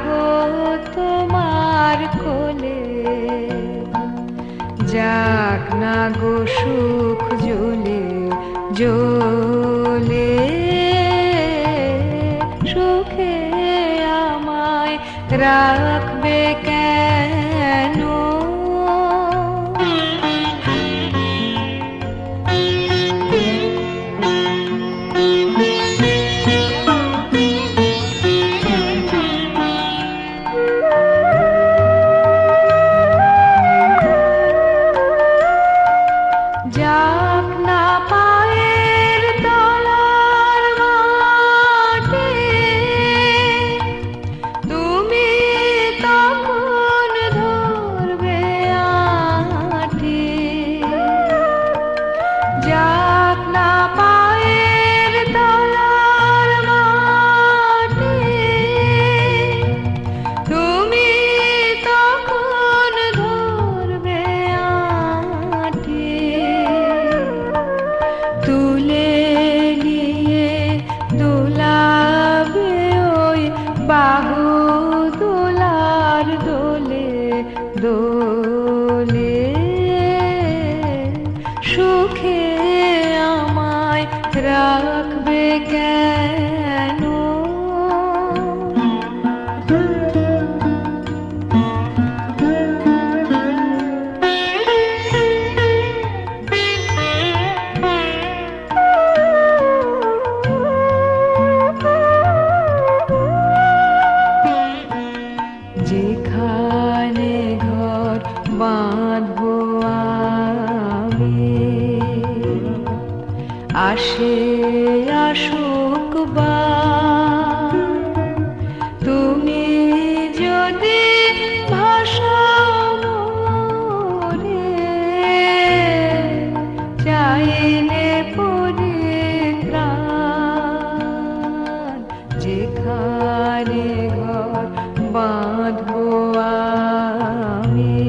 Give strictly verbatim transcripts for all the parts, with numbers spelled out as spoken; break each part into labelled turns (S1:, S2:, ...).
S1: রাখো তোমার কোলে, যাক না গো সুখ জ্বলে জ্বলে, সুখে আমায় রাখবে কেন? যাক না পায়ের তলার মাটি, তুমি তখন ধরবে আঁটি। যাক না পায়ের তলার মাটি, তুমি তখন ধরবে আঁটি। তুলে নিয়ে দোলাবে ওই বাহু দোলার দোলে দোলে, সুখে আমায় রাখবে কেন? যেখানে ঘর বাঁধবো আমি, আসে আসুক বা, তুমি যদি ভাসাও মোরে, চাইলে পরিত্রাণ। যেখানে ঘর বাঁধবো আমি,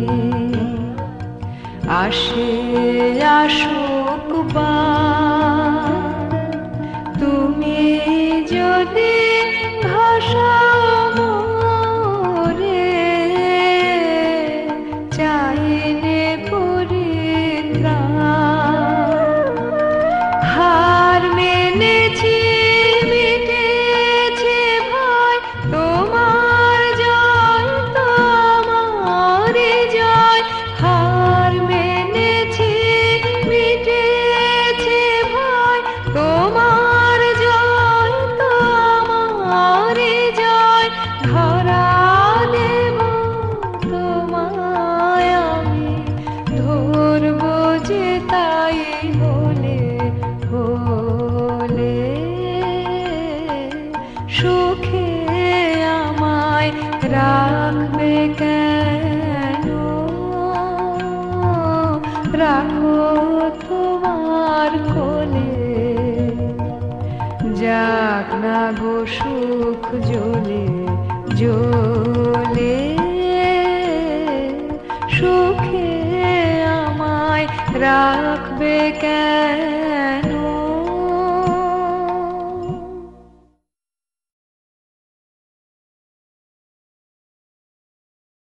S1: আসে আসুক বা, তুমি যদি ভাসাও মোরে, চাইলে পরিত্রাণ। হার মেনেছি মিটেছে ভয়, তোমার জয় তো আমার জয়। হার মেনেছি মিটেছে ভয়, তোমার জয় তো আমার জয়। ধরা দেব তোমায় আমি, ধরবো যে তাই হলে হলে, সুখে আমায় রাখবে কেন? রাখো তোমার কোলে, যাক না গো সুখ জ্বলে জ্বলে, সুখে আমায় রাখবে কেন?